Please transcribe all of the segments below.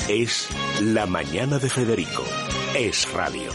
Es La Mañana de Federico. Es radio.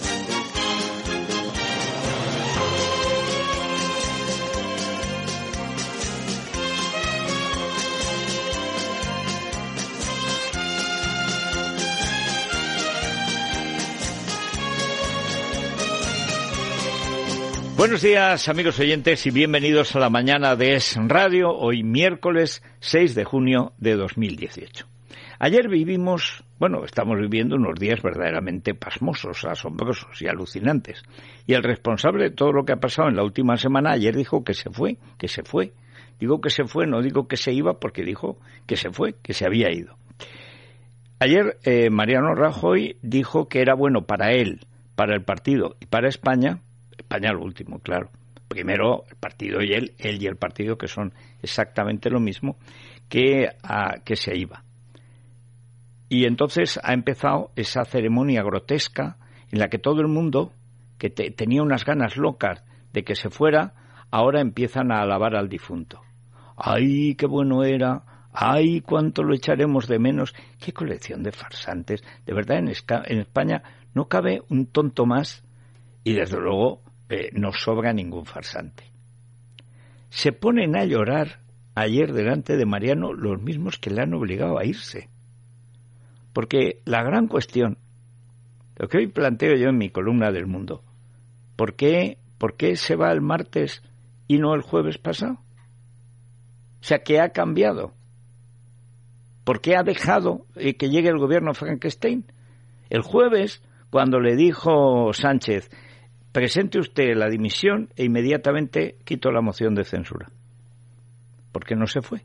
Buenos días, amigos oyentes, y bienvenidos a la mañana de Es Radio, hoy miércoles 6 de junio de 2018. Ayer estamos viviendo unos días verdaderamente pasmosos, asombrosos y alucinantes. Y el responsable de todo lo que ha pasado en la última semana ayer dijo que se fue. Digo que se fue, no digo que se iba, porque dijo que se fue, que se había ido. Ayer Mariano Rajoy dijo que era bueno para él, para el partido y para España lo último, claro. Primero el partido y él y el partido, que son exactamente lo mismo, que se iba. Y entonces ha empezado esa ceremonia grotesca en la que todo el mundo, que tenía unas ganas locas de que se fuera, ahora empiezan a alabar al difunto. ¡Ay, qué bueno era! ¡Ay, cuánto lo echaremos de menos! ¡Qué colección de farsantes! De verdad, en España no cabe un tonto más y, desde luego, no sobra ningún farsante. Se ponen a llorar ayer delante de Mariano los mismos que le han obligado a irse. Porque la gran cuestión, lo que hoy planteo yo en mi columna del Mundo, ¿por qué se va el martes y no el jueves pasado? O sea, ¿qué ha cambiado? ¿Por qué ha dejado que llegue el gobierno Frankenstein? El jueves, cuando le dijo Sánchez, presente usted la dimisión e inmediatamente quito la moción de censura. ¿Por qué no se fue?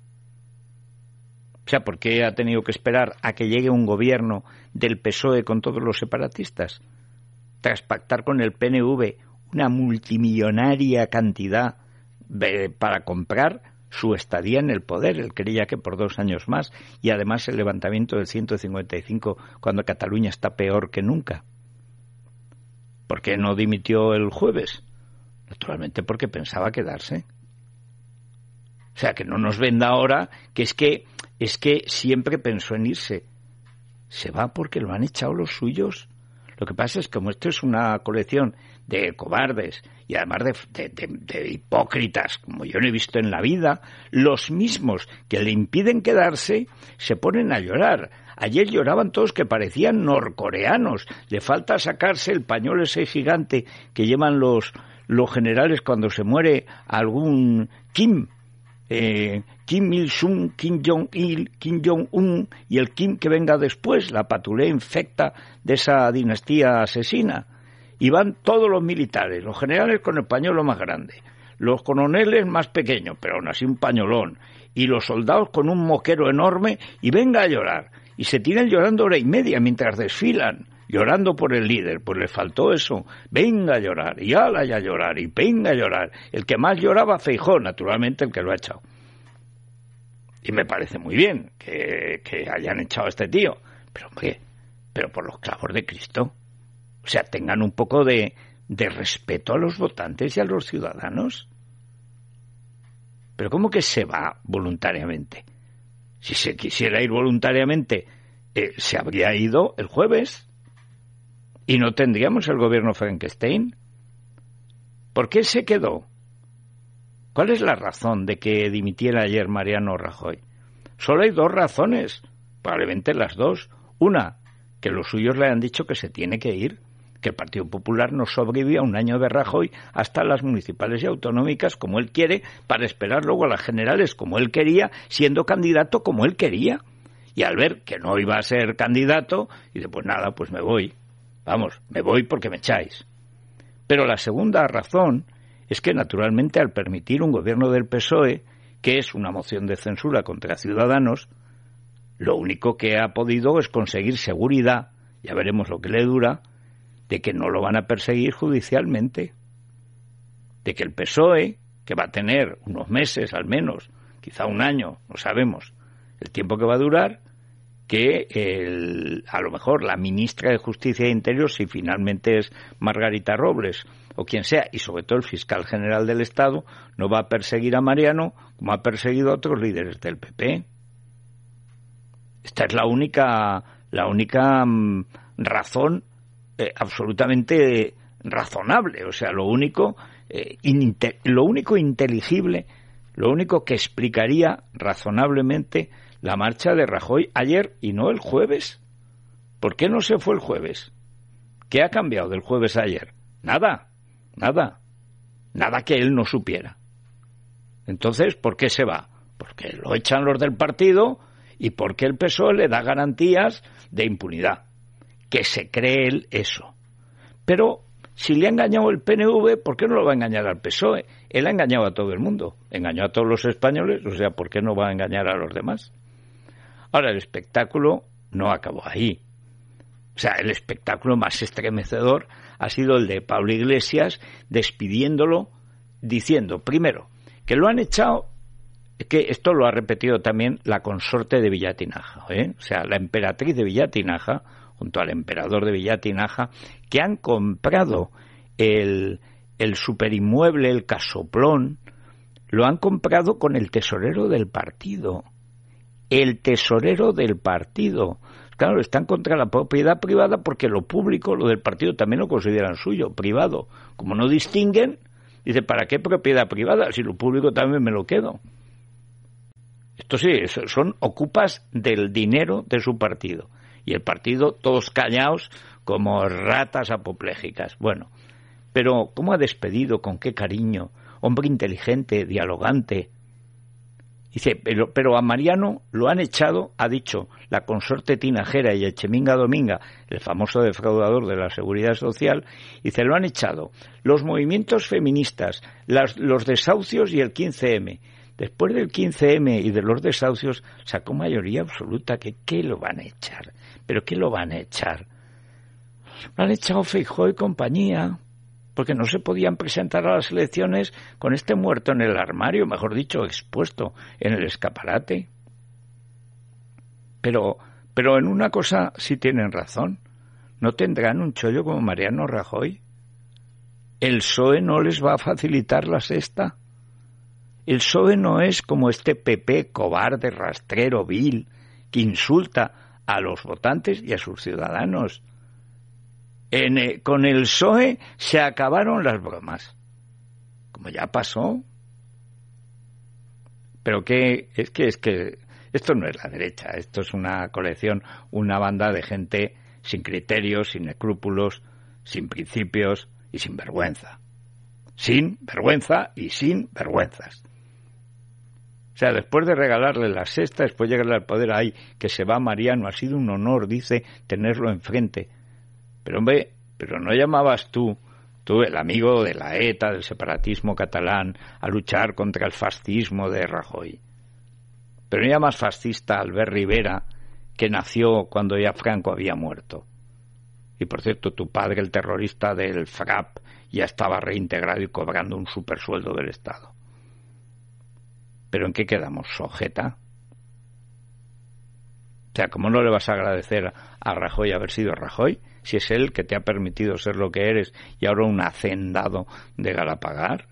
O sea, ¿por qué ha tenido que esperar a que llegue un gobierno del PSOE con todos los separatistas? Tras pactar con el PNV una multimillonaria cantidad para comprar su estadía en el poder. Él creía que por 2 años más, y además el levantamiento del 155 cuando Cataluña está peor que nunca. ¿Por qué no dimitió el jueves? Naturalmente porque pensaba quedarse. O sea, que no nos venda ahora que es que siempre pensó en irse. Se va porque lo han echado los suyos. Lo que pasa es que como esto es una colección de cobardes y además de hipócritas, como yo no he visto en la vida, los mismos que le impiden quedarse se ponen a llorar. Ayer lloraban todos que parecían norcoreanos. Le falta sacarse el pañuelo ese gigante que llevan los generales cuando se muere algún Kim Il-sung, Kim Jong-il, Kim Jong-un y el Kim que venga después, la patulea infecta de esa dinastía asesina. Y van todos los militares, los generales con el pañuelo más grande, los coroneles más pequeños, pero aún así un pañolón, y los soldados con un moquero enorme, y venga a llorar. Y se tiran llorando 1 hora y media mientras desfilan, llorando por el líder. Pues le faltó eso. Venga a llorar, y ala ya a llorar, y venga a llorar. El que más lloraba, Feijóo, naturalmente el que lo ha echado. Y me parece muy bien que hayan echado a este tío. Pero, hombre, por los clavos de Cristo. O sea, tengan un poco de respeto a los votantes y a los ciudadanos. Pero ¿cómo que se va voluntariamente? Si se quisiera ir voluntariamente, se habría ido el jueves y no tendríamos el gobierno Frankenstein. ¿Por qué se quedó? ¿Cuál es la razón de que dimitiera ayer Mariano Rajoy? Solo hay 2 razones, probablemente las 2. Una, que los suyos le han dicho que se tiene que ir, que el Partido Popular no sobrevive a un año de Rajoy hasta las municipales y autonómicas como él quiere, para esperar luego a las generales como él quería, siendo candidato como él quería. Y al ver que no iba a ser candidato, dice, pues nada, pues me voy. Vamos, me voy porque me echáis. Pero la segunda razón es que, naturalmente, al permitir un gobierno del PSOE, que es una moción de censura contra Ciudadanos, lo único que ha podido es conseguir seguridad, ya veremos lo que le dura, de que no lo van a perseguir judicialmente, de que el PSOE, que va a tener unos meses al menos, quizá 1 año, no sabemos el tiempo que va a durar, que a lo mejor la ministra de Justicia e Interior, si finalmente es Margarita Robles o quien sea, y sobre todo el fiscal general del Estado, no va a perseguir a Mariano como ha perseguido a otros líderes del PP. Esta es la única razón absolutamente razonable, o sea, lo único inteligible, lo único que explicaría razonablemente la marcha de Rajoy ayer y no el jueves. ¿Por qué no se fue el jueves? ¿Qué ha cambiado del jueves a ayer? Nada que él no supiera. Entonces, ¿por qué se va? Porque lo echan los del partido y porque el PSOE le da garantías de impunidad. Que se cree él eso. Pero si le ha engañado el PNV, ¿por qué no lo va a engañar al PSOE? Él ha engañado a todo el mundo, engañó a todos los españoles, o sea, ¿por qué no va a engañar a los demás? Ahora, el espectáculo no acabó ahí. O sea, el espectáculo más estremecedor ha sido el de Pablo Iglesias despidiéndolo, diciendo, primero, que lo han echado, que esto lo ha repetido también la consorte de Villatinaja, o sea, la emperatriz de Villatinaja, junto al emperador de Villatinaja, que han comprado el superinmueble, el casoplón, lo han comprado con el tesorero del partido. El tesorero del partido. Claro, están contra la propiedad privada porque lo público, lo del partido, también lo consideran suyo, privado. Como no distinguen, dice, ¿para qué propiedad privada? Si lo público también me lo quedo. Esto sí, son ocupas del dinero de su partido. Y el partido, todos callados como ratas apopléjicas. Bueno, pero ¿cómo ha despedido? ¿Con qué cariño? Hombre inteligente, dialogante. Dice, pero a Mariano lo han echado, ha dicho la consorte Tinajera y Echeminga Dominga, el famoso defraudador de la Seguridad Social, dice, lo han echado los movimientos feministas, los desahucios y el 15M. Después del 15M y de los desahucios sacó mayoría absoluta. ¿Qué lo van a echar? ¿Pero qué lo van a echar? Lo han echado Feijóo y compañía, porque no se podían presentar a las elecciones con este muerto en el armario, mejor dicho, expuesto en el escaparate. Pero en una cosa sí tienen razón. ¿No tendrán un chollo como Mariano Rajoy? ¿El PSOE no les va a facilitar la sexta? El PSOE no es como este PP cobarde, rastrero, vil, que insulta a los votantes y a sus ciudadanos. Con el PSOE se acabaron las bromas, como ya pasó. Pero es que esto no es la derecha, esto es una colección, una banda de gente sin criterios, sin escrúpulos, sin principios y sin vergüenza. Sin vergüenza y sin vergüenzas. O sea, después de regalarle la sexta, después de llegarle al poder, ¡ay, que se va Mariano! Ha sido un honor, dice, tenerlo enfrente. Pero hombre, pero no llamabas tú, el amigo de la ETA, del separatismo catalán, a luchar contra el fascismo de Rajoy. Pero no llamas fascista a Albert Rivera, que nació cuando ya Franco había muerto. Y por cierto, tu padre, el terrorista del FRAP, ya estaba reintegrado y cobrando un supersueldo del Estado. ¿Pero en qué quedamos? ¿Sojeta? O sea, ¿cómo no le vas a agradecer a Rajoy haber sido Rajoy, si es él que te ha permitido ser lo que eres y ahora un hacendado de Galapagar?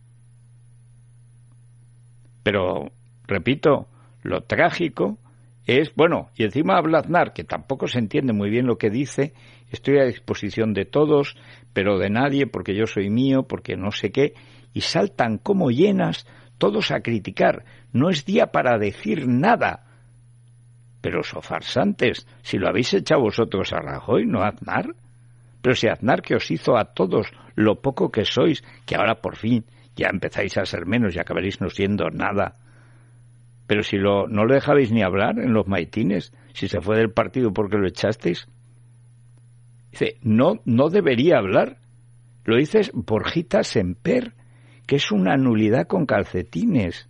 Pero, repito, lo trágico es, bueno, y encima habla Aznar, que tampoco se entiende muy bien lo que dice, estoy a disposición de todos, pero de nadie, porque yo soy mío, porque no sé qué, y saltan como hienas todos a criticar. No es día para decir nada. Pero farsantes, si lo habéis echado vosotros a Rajoy, no a Aznar. Pero si Aznar, que os hizo a todos lo poco que sois, que ahora por fin ya empezáis a ser menos y acabaréis no siendo nada. Pero si no lo dejabais ni hablar en los maitines, si se fue del partido porque lo echasteis. Dice, no debería hablar. Lo dices Borjita Semper, que es una nulidad con calcetines.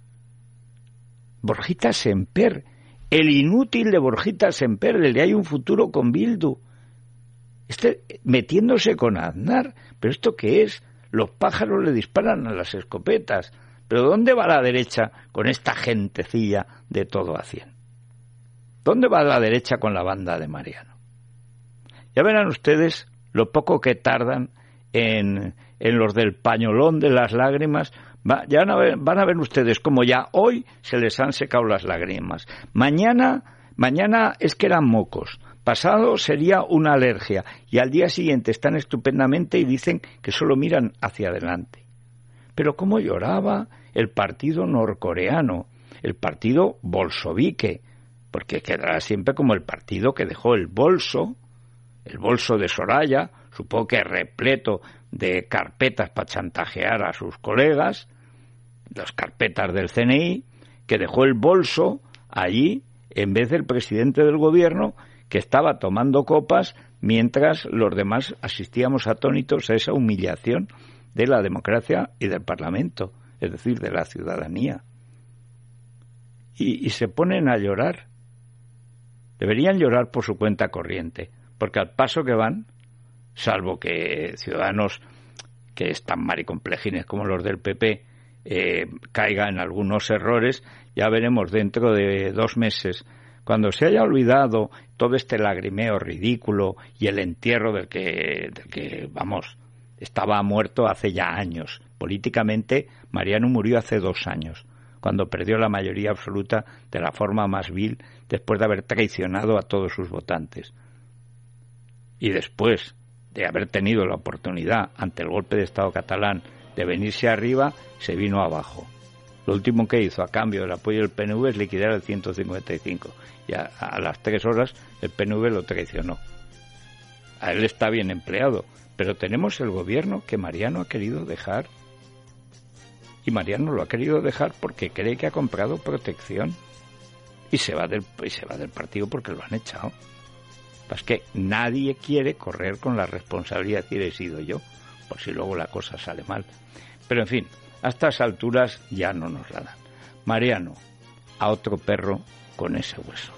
Borjita Semper, el inútil de Borjita Semper, el de Hay un futuro con Bildu. Metiéndose con Aznar. ¿Pero esto qué es? Los pájaros le disparan a las escopetas. ¿Pero dónde va la derecha con esta gentecilla de todo a 100? ¿Dónde va la derecha con la banda de Mariano? Ya verán ustedes lo poco que tardan en los del pañolón de las lágrimas. Van a ver ustedes como ya hoy se les han secado las lágrimas. Mañana Mañana es que eran mocos, pasado sería una alergia y al día siguiente están estupendamente y dicen que solo miran hacia adelante. Pero cómo lloraba el partido norcoreano, el partido bolsovique, porque quedará siempre como el partido que dejó el bolso de Soraya, supongo que repleto de carpetas para chantajear a sus colegas, las carpetas del CNI, que dejó el bolso allí en vez del presidente del gobierno, que estaba tomando copas mientras los demás asistíamos atónitos a esa humillación de la democracia y del Parlamento, es decir, de la ciudadanía. Y se ponen a llorar. Deberían llorar por su cuenta corriente, porque al paso que van, salvo que ciudadanos que están maricomplejines como los del PP caigan en algunos errores, ya veremos dentro de 2 meses, cuando se haya olvidado todo este lagrimeo ridículo y el entierro del que vamos, estaba muerto hace ya años. Políticamente, Mariano murió hace 2 años, cuando perdió la mayoría absoluta de la forma más vil, después de haber traicionado a todos sus votantes. Y después de haber tenido la oportunidad, ante el golpe de Estado catalán, de venirse arriba, se vino abajo. Lo último que hizo a cambio del apoyo del PNV es liquidar el 155. Y a las 3 horas el PNV lo traicionó. A él está bien empleado, pero tenemos el gobierno que Mariano ha querido dejar. Y Mariano lo ha querido dejar porque cree que ha comprado protección. Y se va del partido porque lo han echado. Es que nadie quiere correr con la responsabilidad de decir he sido yo, por si luego la cosa sale mal. Pero en fin, a estas alturas ya no nos la dan. Mariano, a otro perro con ese hueso.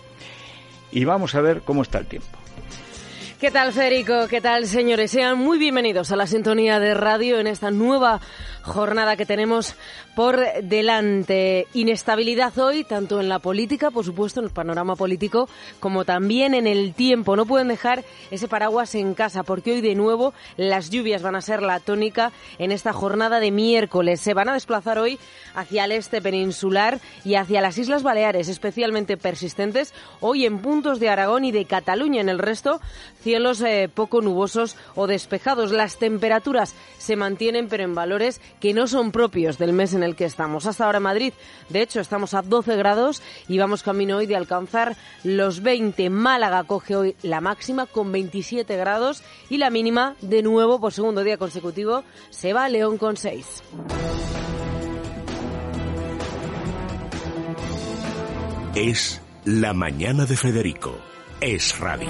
Y vamos a ver cómo está el tiempo. ¿Qué tal, Federico? ¿Qué tal, señores? Sean muy bienvenidos a la sintonía de radio en esta nueva jornada que tenemos por delante. Inestabilidad hoy, tanto en la política, por supuesto, en el panorama político, como también en el tiempo. No pueden dejar ese paraguas en casa, porque hoy de nuevo las lluvias van a ser la tónica en esta jornada de miércoles. Se van a desplazar hoy hacia el este peninsular y hacia las Islas Baleares, especialmente persistentes, hoy en puntos de Aragón y de Cataluña. En el resto, cielos poco nubosos o despejados. Las temperaturas se mantienen, pero en valores que no son propios del mes en el que estamos. Hasta ahora en Madrid, de hecho, estamos a 12 grados y vamos camino hoy de alcanzar los 20. Málaga coge hoy la máxima con 27 grados y la mínima, de nuevo, por segundo día consecutivo, se va a León con 6. Es la mañana de Federico. Es radio.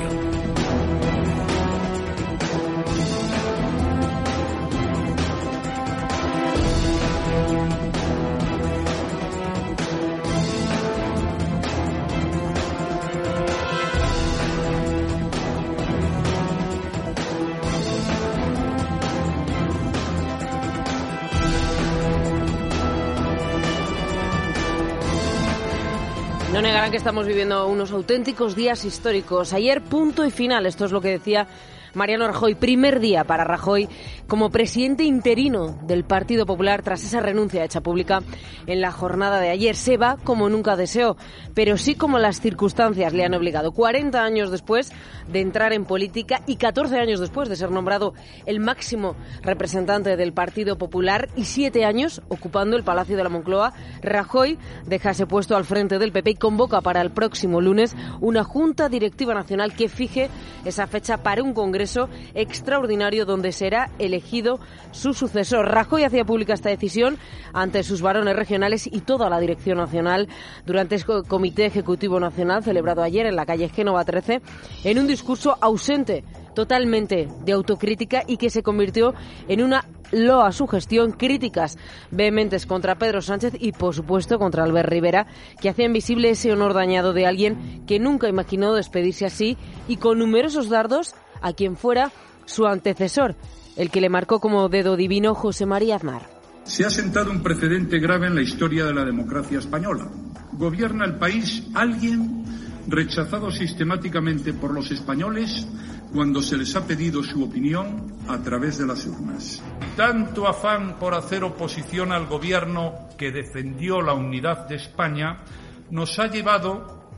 No negarán que estamos viviendo unos auténticos días históricos. Ayer, punto y final, esto es lo que decía Mariano Rajoy. Primer día para Rajoy como presidente interino del Partido Popular tras esa renuncia hecha pública en la jornada de ayer. Se va como nunca deseó, pero sí como las circunstancias le han obligado. 40 años después de entrar en política y 14 años después de ser nombrado el máximo representante del Partido Popular y 7 años ocupando el Palacio de la Moncloa, Rajoy deja ese puesto al frente del PP y convoca para el próximo lunes una Junta Directiva Nacional que fije esa fecha para un congreso extraordinario donde será elegido su sucesor. Rajoy hacía pública esta decisión ante sus varones regionales y toda la dirección nacional durante el Comité Ejecutivo Nacional celebrado ayer en la calle Génova 13 en un discurso ausente totalmente de autocrítica y que se convirtió en una loa a su gestión, críticas vehementes contra Pedro Sánchez y, por supuesto, contra Albert Rivera, que hacían visible ese honor dañado de alguien que nunca imaginó despedirse así y con numerosos dardos a quien fuera su antecesor, el que le marcó como dedo divino José María Aznar. Se ha sentado un precedente grave en la historia de la democracia española. Gobierna el país alguien rechazado sistemáticamente por los españoles cuando se les ha pedido su opinión a través de las urnas. Tanto afán por hacer oposición al gobierno que defendió la unidad de España nos ha llevado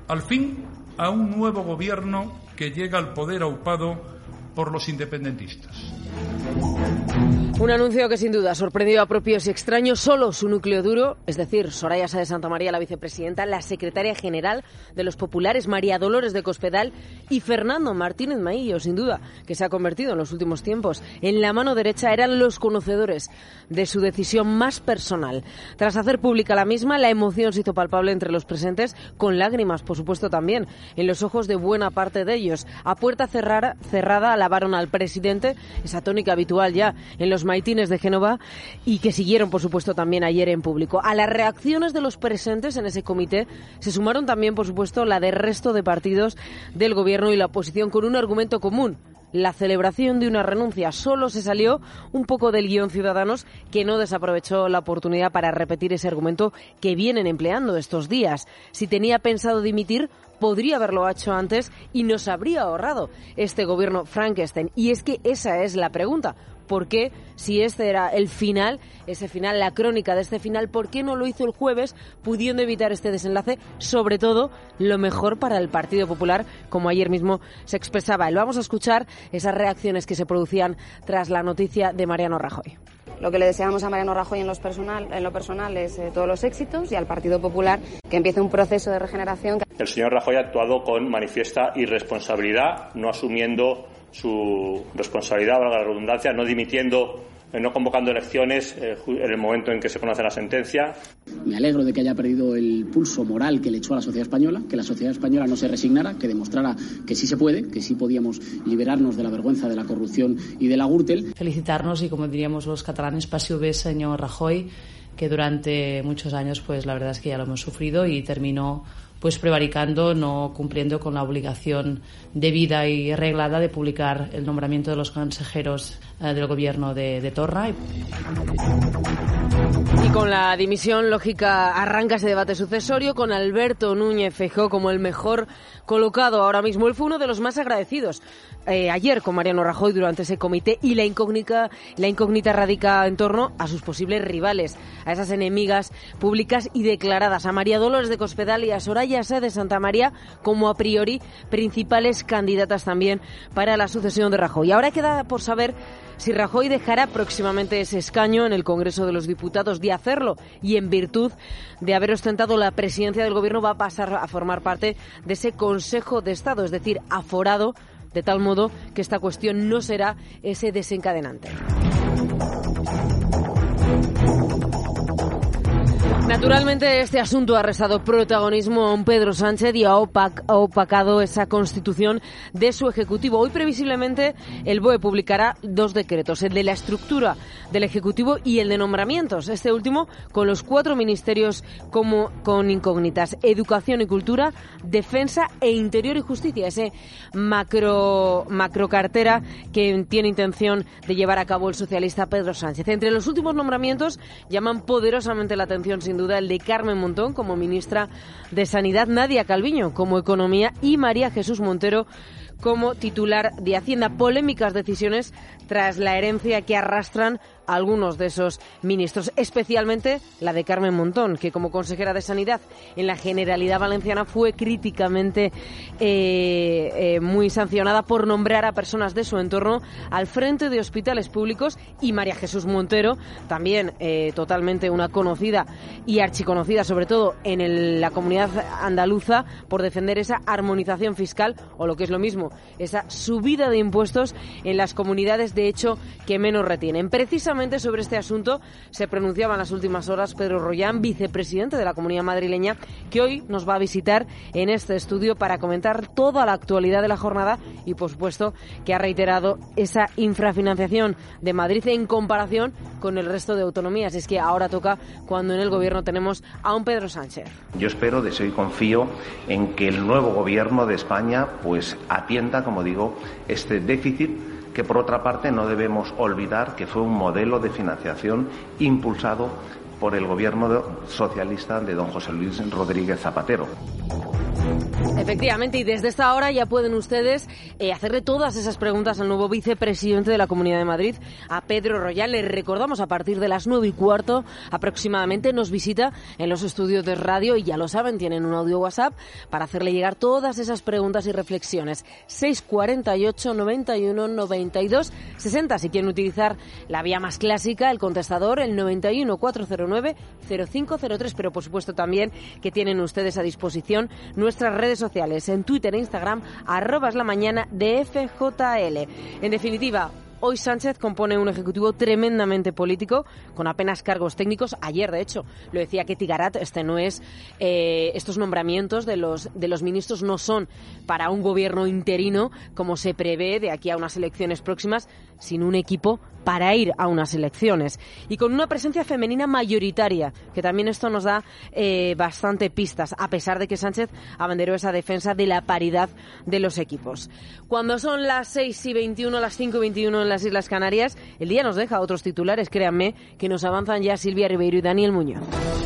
Al fin, a un nuevo gobierno que llega al poder aupado por los independentistas. Un anuncio que sin duda sorprendió a propios y extraños. Solo su núcleo duro, es decir, Soraya Sáez de Santamaría, la vicepresidenta, la secretaria general de los populares, María Dolores de Cospedal, y Fernando Martínez Maillo, sin duda, que se ha convertido en los últimos tiempos en la mano derecha, eran los conocedores de su decisión más personal. Tras hacer pública la misma, la emoción se hizo palpable entre los presentes, con lágrimas, por supuesto, también en los ojos de buena parte de ellos. A puerta cerrada alabaron al presidente, esa tónica habitual ya en los maitines de Génova, y que siguieron, por supuesto, también ayer en público. A las reacciones de los presentes en ese comité se sumaron también, por supuesto, la del resto de partidos del gobierno y la oposición, con un argumento común: la celebración de una renuncia. Solo se salió un poco del guión Ciudadanos, que no desaprovechó la oportunidad para repetir ese argumento que vienen empleando estos días. Si tenía pensado dimitir, podría haberlo hecho antes y nos habría ahorrado este gobierno Frankenstein. Y es que esa es la pregunta. ¿Por qué, si este era el final, ese final, la crónica de este final, por qué no lo hizo el jueves, pudiendo evitar este desenlace? Sobre todo, lo mejor para el Partido Popular, como ayer mismo se expresaba. Vamos a escuchar esas reacciones que se producían tras la noticia de Mariano Rajoy. Lo que le deseamos a Mariano Rajoy en lo personal es todos los éxitos, y al Partido Popular que empiece un proceso de regeneración. El señor Rajoy ha actuado con manifiesta irresponsabilidad, no asumiendo su responsabilidad, valga la redundancia, no dimitiendo, no convocando elecciones en el momento en que se conoce la sentencia. Me alegro de que haya perdido el pulso moral que le echó a la sociedad española, que la sociedad española no se resignara, que demostrara que sí se puede, que sí podíamos liberarnos de la vergüenza, de la corrupción y de la Gürtel. Felicitarnos y, como diríamos los catalanes, passió bé, señor Rajoy, que durante muchos años, pues la verdad es que ya lo hemos sufrido, y terminó pues prevaricando, no cumpliendo con la obligación debida y reglada de publicar el nombramiento de los consejeros del gobierno de Torra. Y con la dimisión lógica arranca ese debate sucesorio, con Alberto Núñez Feijóo como el mejor colocado ahora mismo. Él fue uno de los más agradecidos ayer con Mariano Rajoy durante ese comité, y la incógnita radica en torno a sus posibles rivales, a esas enemigas públicas y declaradas, a María Dolores de Cospedal y a Soraya Sáez de Santamaría, como a priori principales candidatas también para la sucesión de Rajoy. Ahora queda por saber si Rajoy dejará próximamente ese escaño en el Congreso de los Diputados. De hacerlo, y en virtud de haber ostentado la presidencia del Gobierno, va a pasar a formar parte de ese Consejo de Estado, es decir, aforado, de tal modo que esta cuestión no será ese desencadenante. Naturalmente, este asunto ha restado protagonismo a un Pedro Sánchez y ha opacado esa constitución de su Ejecutivo. Hoy, previsiblemente, el BOE publicará 2 decretos, el de la estructura del Ejecutivo y el de nombramientos, este último con los 4 ministerios como con incógnitas: Educación y Cultura, Defensa e Interior y Justicia, ese macrocartera que tiene intención de llevar a cabo el socialista Pedro Sánchez. Entre los últimos nombramientos llaman poderosamente la atención, sin duda, el de Carmen Montón como ministra de Sanidad, Nadia Calviño como Economía y María Jesús Montero como titular de Hacienda. Polémicas decisiones tras la herencia que arrastran algunos de esos ministros, especialmente la de Carmen Montón, que como consejera de Sanidad en la Generalidad Valenciana fue críticamente muy sancionada por nombrar a personas de su entorno al frente de hospitales públicos, y María Jesús Montero, también totalmente una conocida y archiconocida, sobre todo en la comunidad andaluza, por defender esa armonización fiscal, o lo que es lo mismo, esa subida de impuestos en las comunidades de hecho que menos retienen. Precisamente sobre este asunto se pronunciaba en las últimas horas Pedro Rollán, vicepresidente de la Comunidad Madrileña, que hoy nos va a visitar en este estudio para comentar toda la actualidad de la jornada, y por supuesto que ha reiterado esa infrafinanciación de Madrid en comparación con el resto de autonomías. Es que ahora toca cuando en el gobierno tenemos a un Pedro Sánchez. Yo espero, deseo y confío en que el nuevo gobierno de España pues atienda, como digo, este déficit, que por otra parte no debemos olvidar que fue un modelo de financiación impulsado por el gobierno socialista de don José Luis Rodríguez Zapatero. Efectivamente, y desde esta hora ya pueden ustedes hacerle todas esas preguntas al nuevo vicepresidente de la Comunidad de Madrid, a Pedro Royal. Les recordamos, a partir de las 9:15 aproximadamente nos visita en los estudios de radio y ya lo saben, tienen un audio WhatsApp para hacerle llegar todas esas preguntas y reflexiones. 648 91 92 60. Si quieren utilizar la vía más clásica, el contestador, el 91 409 0503, pero por supuesto también que tienen ustedes a disposición nuestras redes sociales, en Twitter e Instagram, @lamañana de FJL. En definitiva, hoy Sánchez compone un ejecutivo tremendamente político, con apenas cargos técnicos. Ayer, de hecho, lo decía Ketty Garat, estos nombramientos de los ministros no son para un gobierno interino, como se prevé de aquí a unas elecciones próximas, sino un equipo para ir a unas elecciones. Y con una presencia femenina mayoritaria, que también esto nos da bastante pistas, a pesar de que Sánchez abanderó esa defensa de la paridad de los equipos. Cuando son las 6:21, las 5:21 en las Islas Canarias, el día nos deja otros titulares, créanme, que nos avanzan ya Silvia Ribeiro y Daniel Muñoz.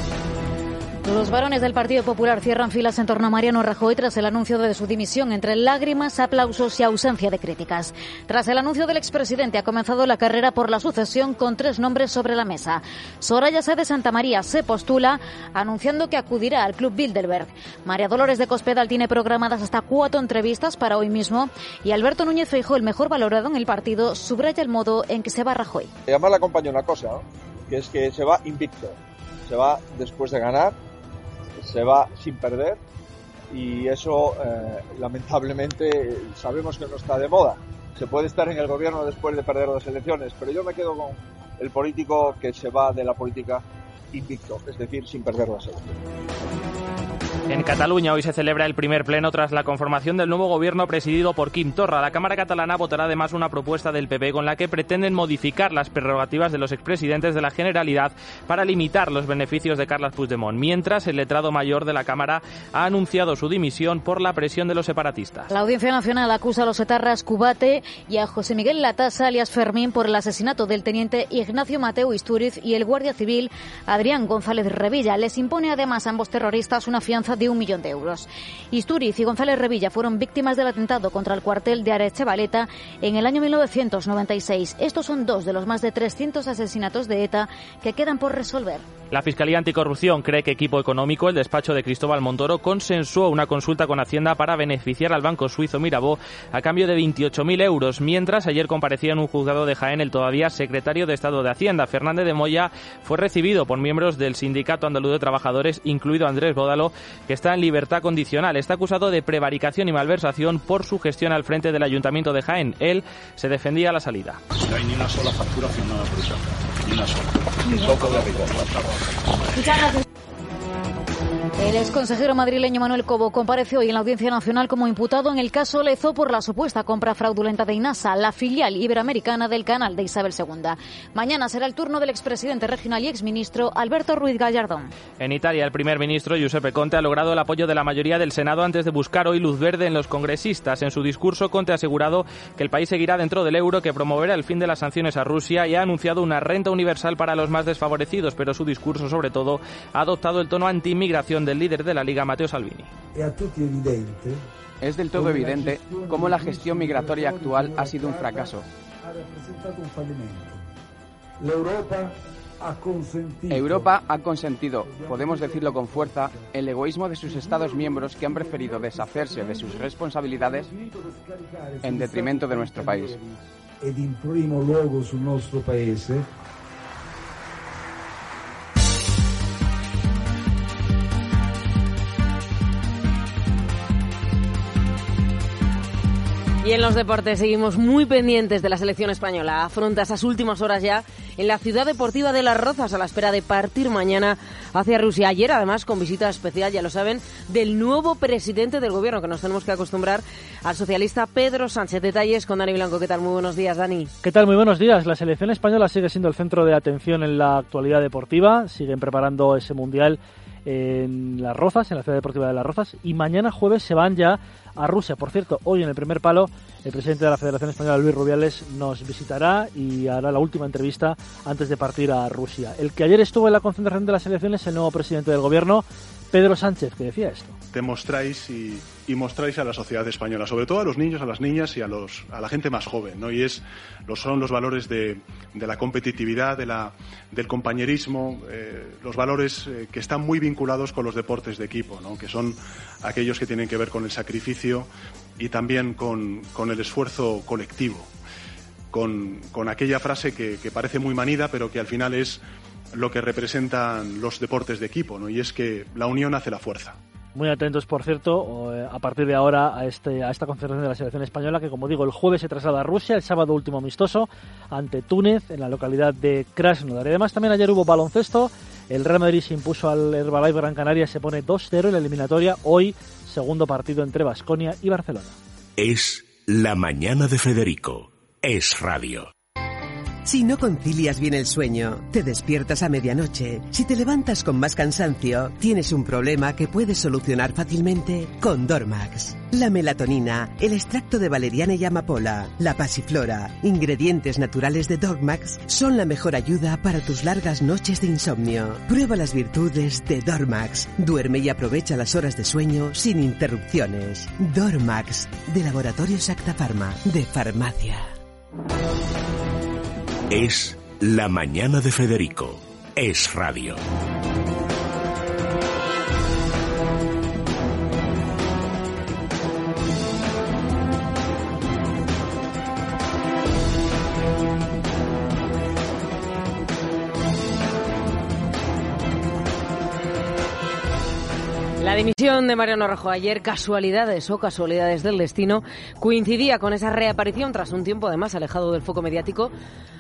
Los varones del Partido Popular cierran filas en torno a Mariano Rajoy tras el anuncio de su dimisión, entre lágrimas, aplausos y ausencia de críticas. Tras el anuncio del expresidente ha comenzado la carrera por la sucesión con 3 nombres sobre la mesa. Soraya Sáez de Santamaría se postula anunciando que acudirá al Club Bilderberg. María Dolores de Cospedal tiene programadas hasta 4 entrevistas para hoy mismo y Alberto Núñez Feijóo, el mejor valorado en el partido, subraya el modo en que se va Rajoy. Además le acompaña una cosa, ¿no? Que es que se va invicto, se va después de ganar, se va sin perder y eso lamentablemente sabemos que no está de moda. Se puede estar en el gobierno después de perder las elecciones, pero yo me quedo con el político que se va de la política invicto, es decir, sin perder las elecciones. En Cataluña hoy se celebra el primer pleno tras la conformación del nuevo gobierno presidido por Quim Torra. La Cámara catalana votará además una propuesta del PP con la que pretenden modificar las prerrogativas de los expresidentes de la Generalitat para limitar los beneficios de Carles Puigdemont, mientras el letrado mayor de la Cámara ha anunciado su dimisión por la presión de los separatistas. La Audiencia Nacional acusa a los etarras Cubate y a José Miguel Latasa, alias Fermín, por el asesinato del teniente Ignacio Mateu Istúriz y el guardia civil Adrián González Revilla. Les impone además a ambos terroristas una fianza de 1 millón de euros. Istúriz y González Revilla fueron víctimas del atentado contra el cuartel de Aretxebaleta en el año 1996. Estos son 2 de los más de 300 asesinatos de ETA que quedan por resolver. La Fiscalía Anticorrupción cree que Equipo Económico, el despacho de Cristóbal Montoro, consensuó una consulta con Hacienda para beneficiar al banco suizo Mirabaud a cambio de 28.000 euros, mientras ayer comparecía en un juzgado de Jaén el todavía secretario de Estado de Hacienda, Fernández de Moya. Fue recibido por miembros del Sindicato Andaluz de Trabajadores, incluido Andrés Bódalo, que está en libertad condicional. Está acusado de prevaricación y malversación por su gestión al frente del Ayuntamiento de Jaén. Él se defendía a la salida. No hay ni una sola factura firmada por esa, ni una sola. Ni poco de rigor. Muchas gracias. El exconsejero madrileño Manuel Cobo compareció hoy en la Audiencia Nacional como imputado en el caso Lezo por la supuesta compra fraudulenta de Inasa, la filial iberoamericana del canal de Isabel II. Mañana será el turno del expresidente regional y exministro Alberto Ruiz Gallardón. En Italia, el primer ministro Giuseppe Conte ha logrado el apoyo de la mayoría del Senado antes de buscar hoy luz verde en los congresistas. En su discurso, Conte ha asegurado que el país seguirá dentro del euro, que promoverá el fin de las sanciones a Rusia y ha anunciado una renta universal para los más desfavorecidos, pero su discurso, sobre todo, ha adoptado el tono anti-inmigración del líder de la Liga, Matteo Salvini. Es del todo evidente cómo la gestión migratoria actual ha sido un fracaso. Europa ha consentido, podemos decirlo con fuerza, el egoísmo de sus Estados miembros que han preferido deshacerse de sus responsabilidades en detrimento de nuestro país. Y en los deportes seguimos muy pendientes de la selección española. Afronta esas últimas horas ya en la ciudad deportiva de Las Rozas a la espera de partir mañana hacia Rusia. Ayer, además, con visita especial, ya lo saben, del nuevo presidente del gobierno, que nos tenemos que acostumbrar, al socialista Pedro Sánchez. Detalles con Dani Blanco. ¿Qué tal? Muy buenos días, Dani. ¿Qué tal? Muy buenos días. La selección española sigue siendo el centro de atención en la actualidad deportiva. Siguen preparando ese mundial en Las Rozas, en la Ciudad Deportiva de Las Rozas, y mañana jueves se van ya a Rusia. Por cierto, hoy en el primer palo el presidente de la Federación Española, Luis Rubiales, nos visitará y hará la última entrevista antes de partir a Rusia. El que ayer estuvo en la concentración de las elecciones, el nuevo presidente del gobierno, Pedro Sánchez, que decía esto. Demostráis y mostráis a la sociedad española, sobre todo a los niños, a las niñas y a la gente más joven, ¿no? Y son los valores de la competitividad, del compañerismo, los valores que están muy vinculados con los deportes de equipo, ¿no? Que son aquellos que tienen que ver con el sacrificio y también con el esfuerzo colectivo, con aquella frase que parece muy manida, pero que al final es lo que representan los deportes de equipo, ¿no? Y es que la unión hace la fuerza. Muy atentos, por cierto, a partir de ahora a esta concentración de la selección española, que, como digo, el jueves se traslada a Rusia, el sábado último amistoso ante Túnez en la localidad de Krasnodar. Y además también ayer hubo baloncesto, el Real Madrid se impuso al Herbalife Gran Canaria, se pone 2-0 en la eliminatoria. Hoy, segundo partido entre Baskonia y Barcelona. Es la mañana de Federico. Es radio. Si no concilias bien el sueño, te despiertas a medianoche, si te levantas con más cansancio, tienes un problema que puedes solucionar fácilmente con Dormax. La melatonina, el extracto de valeriana y amapola, la pasiflora, ingredientes naturales de Dormax, son la mejor ayuda para tus largas noches de insomnio. Prueba las virtudes de Dormax. Duerme y aprovecha las horas de sueño sin interrupciones. Dormax, de Laboratorios Acta Pharma, de Farmacia. Es la mañana de Federico. Es radio. La dimisión de Mariano Rajoy ayer, casualidades o casualidades del destino, coincidía con esa reaparición tras un tiempo además alejado del foco mediático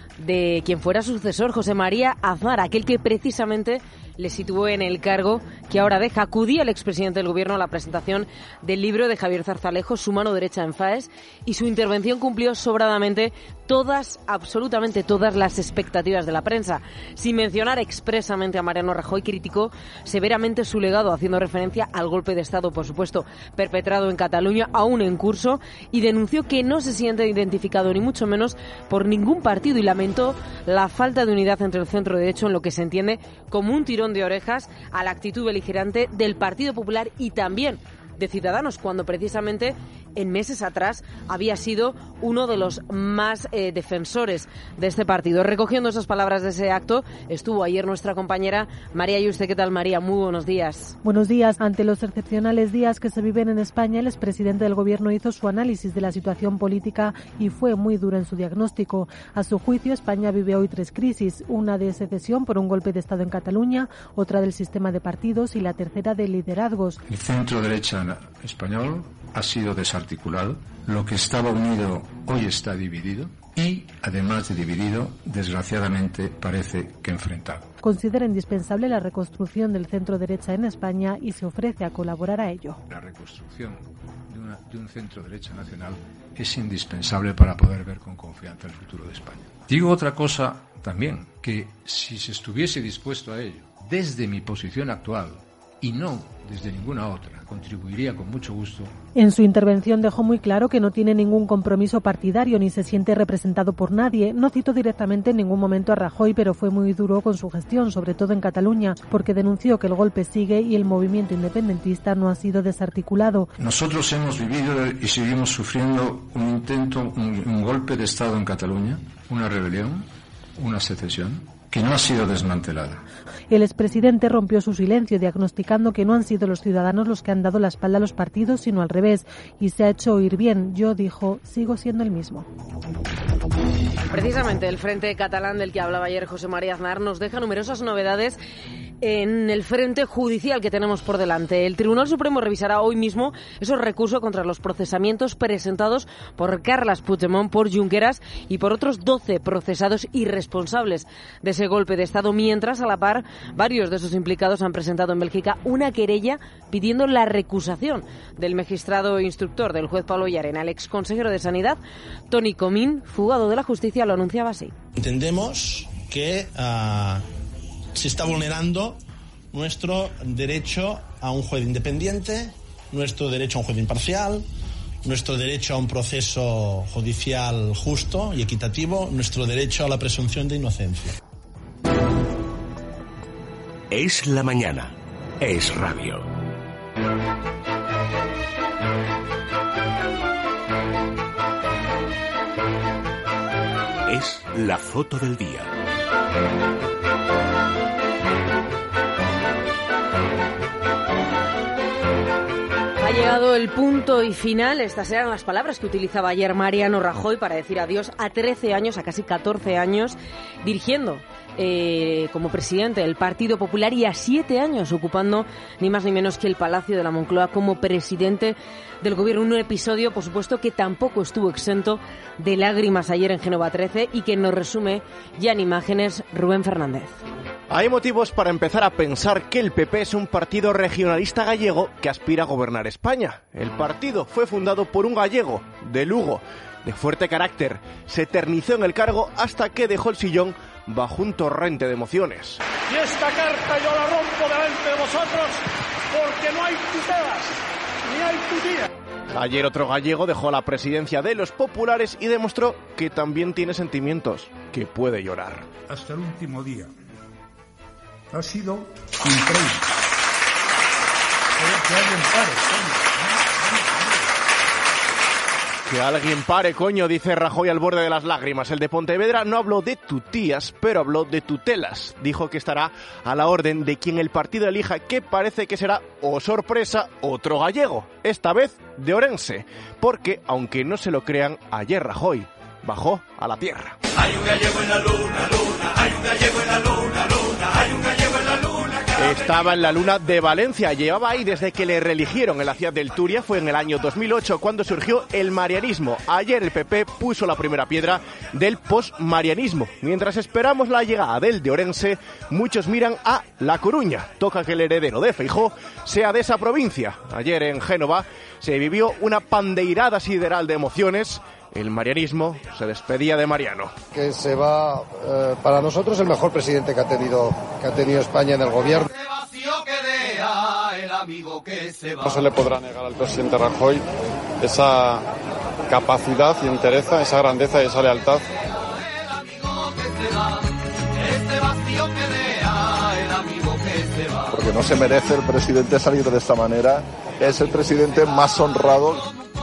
de quien fuera su sucesor, José María Aznar, aquel que precisamente le situó en el cargo que ahora deja. Acudía el expresidente del Gobierno a la presentación del libro de Javier Zarzalejo, Su mano derecha en FAES, y su intervención cumplió sobradamente absolutamente todas las expectativas de la prensa. Sin mencionar expresamente a Mariano Rajoy, criticó severamente su legado, haciendo referencia al golpe de Estado, por supuesto, perpetrado en Cataluña, aún en curso, y denunció que no se siente identificado, ni mucho menos, por ningún partido, y lamentó la falta de unidad entre el centro derecho en lo que se entiende como un tirón de orejas a la actitud beligerante del Partido Popular y también de Ciudadanos, cuando precisamente en meses atrás había sido uno de los más defensores de este partido. Recogiendo esas palabras de ese acto estuvo ayer nuestra compañera María Yuste. ¿Qué tal, María? Muy buenos días. Buenos días. Ante los excepcionales días que se viven en España, el expresidente del Gobierno hizo su análisis de la situación política y fue muy duro en su diagnóstico. A su juicio, España vive hoy 3 crisis, una de secesión por un golpe de Estado en Cataluña, otra del sistema de partidos y la tercera de liderazgos. El centro derecha español ha sido desarticulado, lo que estaba unido hoy está dividido y, además de dividido, desgraciadamente parece que enfrentado. Considera indispensable la reconstrucción del centro derecha en España y se ofrece a colaborar a ello. La reconstrucción de un centro derecha nacional es indispensable para poder ver con confianza el futuro de España. Digo otra cosa también, que si se estuviese dispuesto a ello, desde mi posición actual y no desde ninguna otra, contribuiría con mucho gusto. En su intervención dejó muy claro que no tiene ningún compromiso partidario ni se siente representado por nadie. No citó directamente en ningún momento a Rajoy, pero fue muy duro con su gestión, sobre todo en Cataluña, porque denunció que el golpe sigue y el movimiento independentista no ha sido desarticulado. Nosotros hemos vivido y seguimos sufriendo un intento, un golpe de Estado en Cataluña, una rebelión, una secesión, que no ha sido desmantelada. El expresidente rompió su silencio diagnosticando que no han sido los ciudadanos los que han dado la espalda a los partidos, sino al revés, y se ha hecho oír bien. Yo, dijo, sigo siendo el mismo. Precisamente el Frente Catalán del que hablaba ayer José María Aznar nos deja numerosas novedades en el frente judicial que tenemos por delante. El Tribunal Supremo revisará hoy mismo esos recursos contra los procesamientos presentados por Carles Puigdemont, por Junqueras y por otros 12 procesados y responsables de ese golpe de Estado, mientras a la par varios de esos implicados han presentado en Bélgica una querella pidiendo la recusación del magistrado instructor, del juez Pablo Llarena. El exconsejero de Sanidad, Toni Comín, fugado de la justicia, lo anunciaba así. Entendemos que se está vulnerando nuestro derecho a un juez independiente, nuestro derecho a un juez imparcial, nuestro derecho a un proceso judicial justo y equitativo, nuestro derecho a la presunción de inocencia. Es la mañana. Es radio. Es la foto del día. Ha llegado el punto y final. Estas eran las palabras que utilizaba ayer Mariano Rajoy para decir adiós a 13 años, a casi 14 años, dirigiendo como presidente del Partido Popular y a 7 años ocupando ni más ni menos que el Palacio de la Moncloa como presidente del gobierno. Un episodio, por supuesto, que tampoco estuvo exento de lágrimas ayer en Génova 13 y que nos resume ya en imágenes Rubén Fernández. Hay motivos para empezar a pensar que el PP es un partido regionalista gallego que aspira a gobernar España. El partido fue fundado por un gallego, de Lugo, de fuerte carácter. Se eternizó en el cargo hasta que dejó el sillón bajo un torrente de emociones. Y esta carta yo la rompo delante de vosotros porque no hay tutelas, ni hay tutía. Ayer otro gallego dejó la presidencia de los populares y demostró que también tiene sentimientos, que puede llorar. Hasta el último día. Ha sido increíble. Que alguien pare, Que alguien pare, coño, dice Rajoy al borde de las lágrimas. El de Pontevedra no habló de tutías, pero habló de tutelas. Dijo que estará a la orden de quien el partido elija, que parece que será, oh sorpresa, otro gallego. Esta vez de Orense. Porque, aunque no se lo crean, ayer Rajoy bajó a la tierra. Hay un gallego en la luna, luna, hay un gallego en la luna, luna, hay un gallego en la luna. Estaba en la luna de Valencia, llevaba ahí desde que le reeligieron en la ciudad del Turia. Fue en el año 2008 cuando surgió el marianismo. Ayer el PP puso la primera piedra del postmarianismo. Mientras esperamos la llegada del de Orense, muchos miran a La Coruña. Toca que el heredero de Feijóo sea de esa provincia. Ayer en Génova se vivió una pandeirada sideral de emociones. El marianismo se despedía de Mariano. Que se va, para nosotros, el mejor presidente que ha tenido España en el gobierno. No se le podrá negar al presidente Rajoy esa capacidad y entereza, esa grandeza y esa lealtad. Porque no se merece el presidente salir de esta manera. Es el presidente más honrado.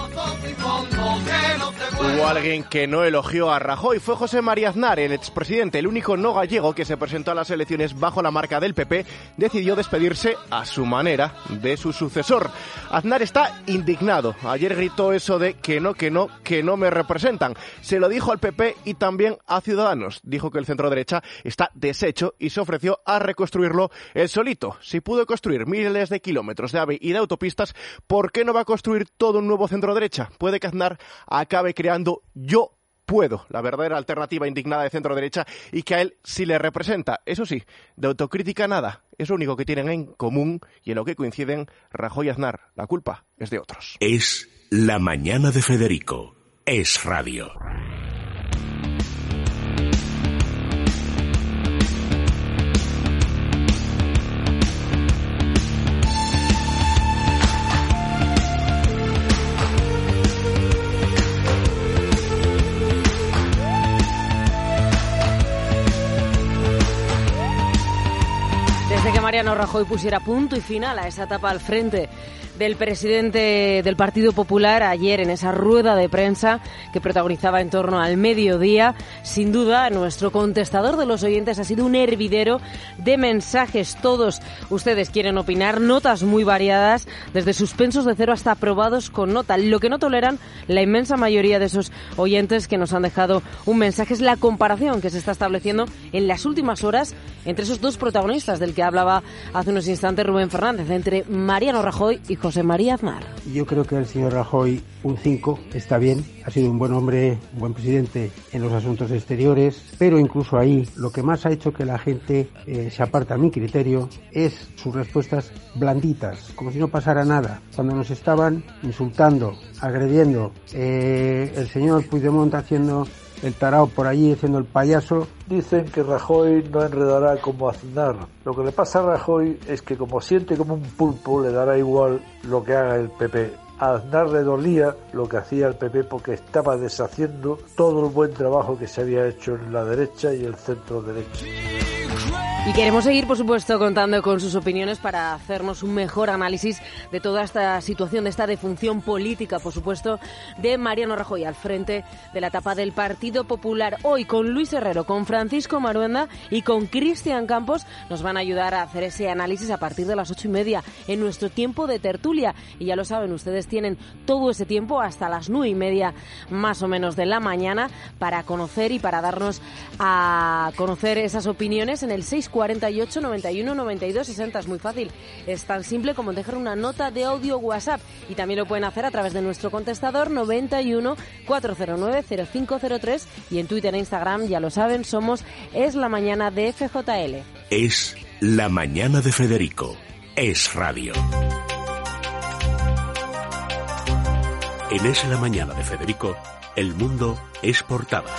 Hubo alguien que no elogió a Rajoy, fue José María Aznar, el expresidente, el único no gallego que se presentó a las elecciones bajo la marca del PP, decidió despedirse a su manera de su sucesor. Aznar está indignado. Ayer gritó eso de que no me representan. Se lo dijo al PP y también a Ciudadanos. Dijo que el centro-derecha está deshecho y se ofreció a reconstruirlo él solito. Si pudo construir miles de kilómetros de AVE y de autopistas, ¿por qué no va a construir todo un nuevo centro-derecha? Puede que Aznar acabe creando Yo Puedo, la verdadera alternativa indignada de centro-derecha y que a él sí le representa. Eso sí, de autocrítica nada. Es lo único que tienen en común y en lo que coinciden Rajoy y Aznar. La culpa es de otros. Es la mañana de Federico. Es radio. Desde que Mariano Rajoy pusiera punto y final a esa etapa al frente del presidente del Partido Popular ayer en esa rueda de prensa que protagonizaba en torno al mediodía, sin duda nuestro contestador de los oyentes ha sido un hervidero de mensajes. Todos ustedes quieren opinar, notas muy variadas, desde suspensos de 0 hasta aprobados con nota. Lo que no toleran la inmensa mayoría de esos oyentes que nos han dejado un mensaje es la comparación que se está estableciendo en las últimas horas entre esos dos protagonistas del que hablaba hace unos instantes Rubén Fernández, entre Mariano Rajoy y José María Aznar. Yo creo que el señor Rajoy, un 5, está bien. Ha sido un buen hombre, un buen presidente en los asuntos exteriores, pero incluso ahí lo que más ha hecho que la gente se aparta a mi criterio es sus respuestas blanditas, como si no pasara nada. Cuando nos estaban insultando, agrediendo, el señor Puigdemont haciendo el tarao por allí haciendo el payaso. Dicen que Rajoy no enredará como Aznar. Lo que le pasa a Rajoy es que como siente como un pulpo, le dará igual lo que haga el PP. A Aznar le dolía lo que hacía el PP porque estaba deshaciendo todo el buen trabajo que se había hecho en la derecha y el centro derecha. Y queremos seguir, por supuesto, contando con sus opiniones para hacernos un mejor análisis de toda esta situación, de esta defunción política, por supuesto, de Mariano Rajoy al frente de la etapa del Partido Popular. Hoy con Luis Herrero, con Francisco Maruenda y con Cristian Campos nos van a ayudar a hacer ese análisis a partir de las 8:30 en nuestro tiempo de tertulia. Y ya lo saben, ustedes tienen todo ese tiempo hasta las 9:30 más o menos de la mañana para conocer y para darnos a conocer esas opiniones en el 648 91 92 60. Es muy fácil, es tan simple como dejar una nota de audio WhatsApp y también lo pueden hacer a través de nuestro contestador 91 409 0503 y en Twitter e Instagram, ya lo saben, somos Es la Mañana de FJL. Es la Mañana de Federico. Es radio. En Es la Mañana de Federico, el mundo es portada.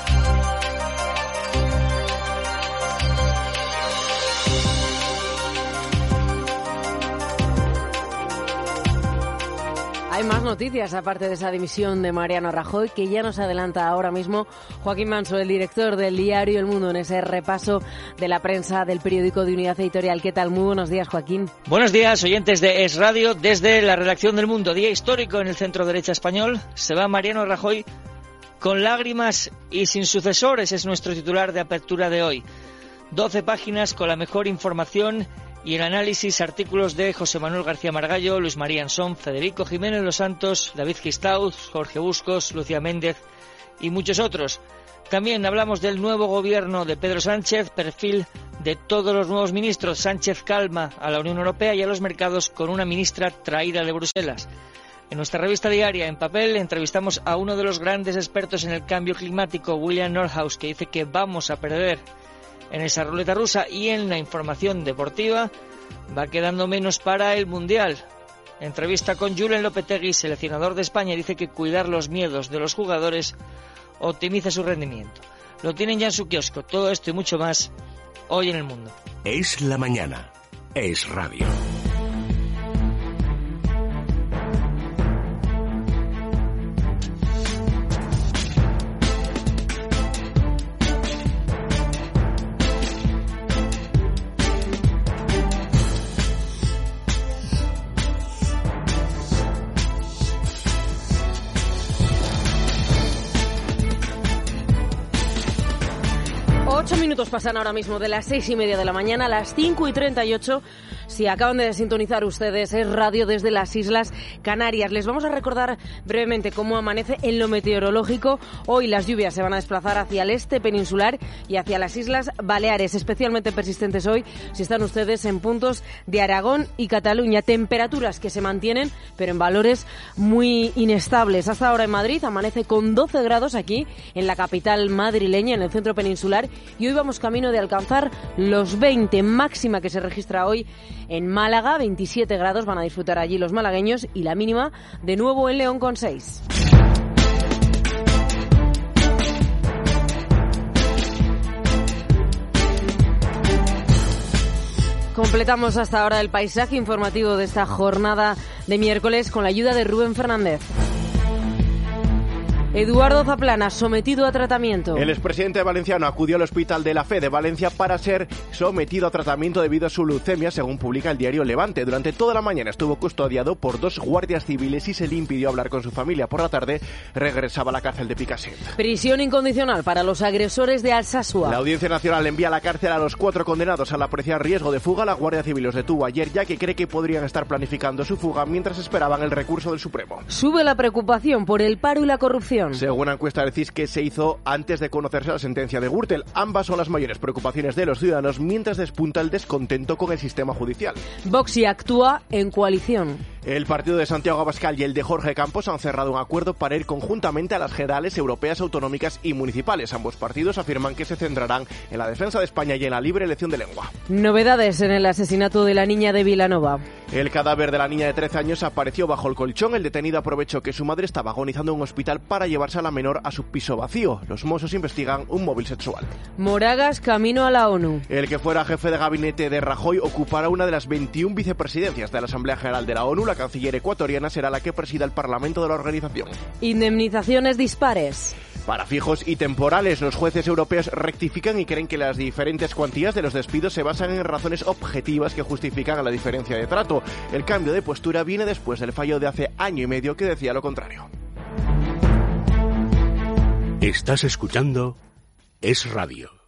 Hay más noticias, aparte de esa dimisión de Mariano Rajoy, que ya nos adelanta ahora mismo Joaquín Manso, el director del diario El Mundo, en ese repaso de la prensa del periódico de Unidad Editorial. ¿Qué tal? Muy buenos días, Joaquín. Buenos días, oyentes de Es Radio. Desde la redacción del Mundo, día histórico en el centro derecha español, se va Mariano Rajoy con lágrimas y sin sucesores, es nuestro titular de apertura de hoy. 12 páginas con la mejor información y el análisis, artículos de José Manuel García Margallo, Luis María Ansón, Federico Jiménez Los Santos, David Gistauz, Jorge Buscos, Lucía Méndez y muchos otros. También hablamos del nuevo gobierno de Pedro Sánchez, perfil de todos los nuevos ministros. Sánchez calma a la Unión Europea y a los mercados con una ministra traída de Bruselas. En nuestra revista diaria en papel entrevistamos a uno de los grandes expertos en el cambio climático, William Nordhaus, que dice que vamos a perder en esa ruleta rusa. Y en la información deportiva va quedando menos para el Mundial. Entrevista con Julen Lopetegui, seleccionador de España, dice que cuidar los miedos de los jugadores optimiza su rendimiento. Lo tienen ya en su kiosco. Todo esto y mucho más hoy en El Mundo. Es la mañana. Es radio. Minutos pasan ahora mismo de las 6:30 de la mañana a las 5:38. Si acaban de sintonizar ustedes, es radio desde las Islas Canarias. Les vamos a recordar brevemente cómo amanece en lo meteorológico. Hoy las lluvias se van a desplazar hacia el este peninsular y hacia las Islas Baleares, especialmente persistentes hoy si están ustedes en puntos de Aragón y Cataluña. Temperaturas que se mantienen, pero en valores muy inestables. Hasta ahora en Madrid amanece con 12 grados aquí, en la capital madrileña, en el centro peninsular, y hoy vamos camino de alcanzar los 20, máxima que se registra hoy en Málaga, 27 grados van a disfrutar allí los malagueños, y la mínima de nuevo en León con 6. Completamos hasta ahora el paisaje informativo de esta jornada de miércoles con la ayuda de Rubén Fernández. Eduardo Zaplana, sometido a tratamiento. El expresidente valenciano acudió al Hospital de la Fe de Valencia para ser sometido a tratamiento debido a su leucemia, según publica el diario Levante. Durante toda la mañana estuvo custodiado por 2 guardias civiles y se le impidió hablar con su familia. Por la tarde regresaba a la cárcel de Picassent. Prisión incondicional para los agresores de Alsasua. La Audiencia Nacional envía a la cárcel a los 4 condenados al apreciar riesgo de fuga. La Guardia Civil los detuvo ayer, ya que cree que podrían estar planificando su fuga mientras esperaban el recurso del Supremo. Sube la preocupación por el paro y la corrupción. Según una encuesta del CIS que se hizo antes de conocerse la sentencia de Gürtel, ambas son las mayores preocupaciones de los ciudadanos, mientras despunta el descontento con el sistema judicial. Vox actúa en coalición. El partido de Santiago Abascal y el de Jorge Campos han cerrado un acuerdo para ir conjuntamente a las generales europeas, autonómicas y municipales. Ambos partidos afirman que se centrarán en la defensa de España y en la libre elección de lengua. Novedades en el asesinato de la niña de Vilanova. El cadáver de la niña de 13 años apareció bajo el colchón. El detenido aprovechó que su madre estaba agonizando en un hospital para llevarse a la menor a su piso vacío. Los Mossos investigan un móvil sexual. Moragas camino a la ONU. El que fuera jefe de gabinete de Rajoy ocupará una de las 21 vicepresidencias de la Asamblea General de la ONU. La canciller ecuatoriana será la que presida el Parlamento de la organización. Indemnizaciones dispares. Para fijos y temporales, los jueces europeos rectifican y creen que las diferentes cuantías de los despidos se basan en razones objetivas que justifican la diferencia de trato. El cambio de postura viene después del fallo de hace año y medio que decía lo contrario. Estás escuchando Es Radio.